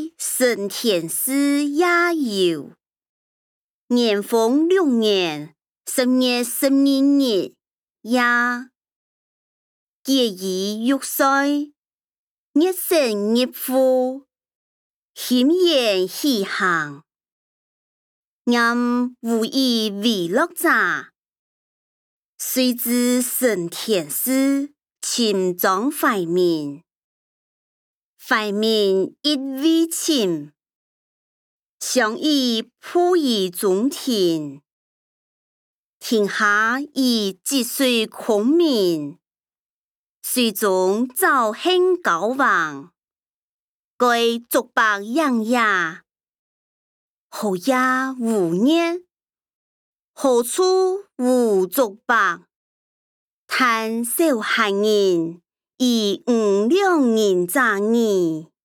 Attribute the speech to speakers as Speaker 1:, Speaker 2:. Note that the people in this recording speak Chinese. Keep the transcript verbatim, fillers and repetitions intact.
Speaker 1: 以升天师也有。元丰六年十月十二日夜，结衣玉碎，日升日富，显然喜行。任无以为乐者，遂至升天师，亲葬怀民。怀民一为亲，相以溥仪中庭。天下以积水空民，水中早兴高王。该竹白养也，何也无念？何处无竹白？叹少汉人，以五两银者耳。